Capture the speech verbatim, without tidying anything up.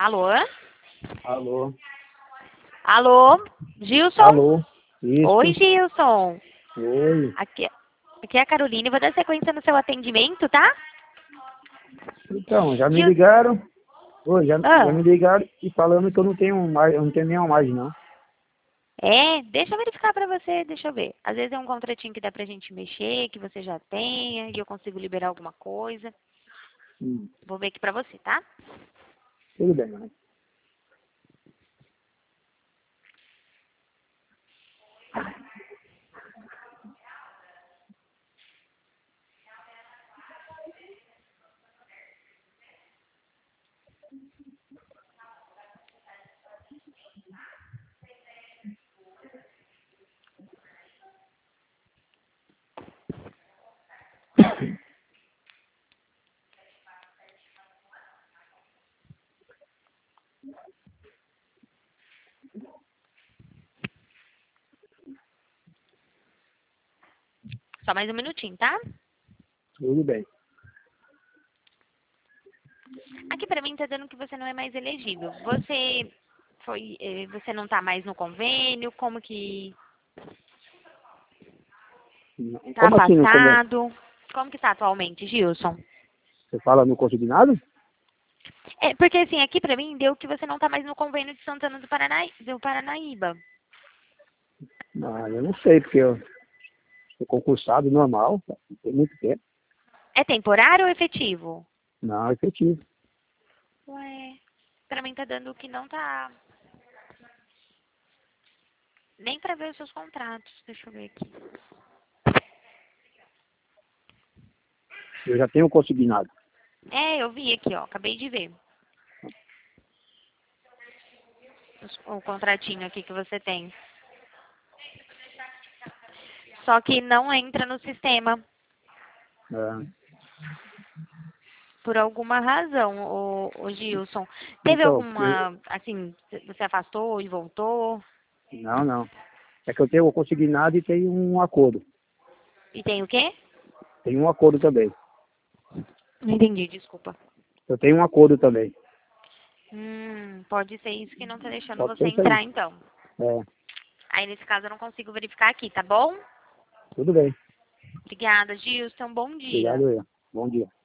Alô? Alô? Alô? Gilson? Alô? Isso? Oi, Gilson. Oi. Aqui, aqui é a Carolina. Vou dar sequência no seu atendimento, tá? Então, já me Gil... ligaram. Oi, já, já Ah, me ligaram e falando que eu não tenho mais, eu não tenho nenhuma margem, não. é? Deixa eu verificar pra você, deixa eu ver. Às vezes é um contratinho que dá pra gente mexer, que você já tenha, e eu consigo liberar alguma coisa. Hum, Vou ver aqui pra você, tá? tudo bem, né? Só mais um minutinho, tá? Tudo bem. Aqui pra mim tá dando que você não é mais elegível. Você foi, eh, você não tá mais no convênio, como que Não- tá Como assim no começo? afastado? Como que tá atualmente, Gilson? Você fala no consignado? É, porque assim, aqui pra mim deu que você não tá mais no convênio de Santana do Paraná, do Paranaíba. Não, eu não sei, porque eu sou concursado normal, tem muito tempo. É temporário ou efetivo? Não, é efetivo. Ué, pra mim tá dando que não tá. Nem pra ver os seus contratos. Deixa eu ver aqui. Eu já tenho consignado. É, eu vi aqui, ó. Acabei de ver. os- O contratinho aqui que você tem. Só que não entra no sistema. É. Por alguma razão, o, o Gilson. Teve Então, porque... alguma, assim, você afastou e voltou? Não, não. É que eu tenho o consignado e tenho um acordo. E tem o quê? Tem um acordo também. Não entendi, desculpa. Eu tenho um acordo também. Hum, pode ser isso que não tá deixando Pode você ser isso aí. entrar, então. É, Aí, nesse caso, eu não consigo verificar aqui, tá bom? tudo bem. Obrigada, Gilson. Bom dia. Obrigado, Ian. Bom dia.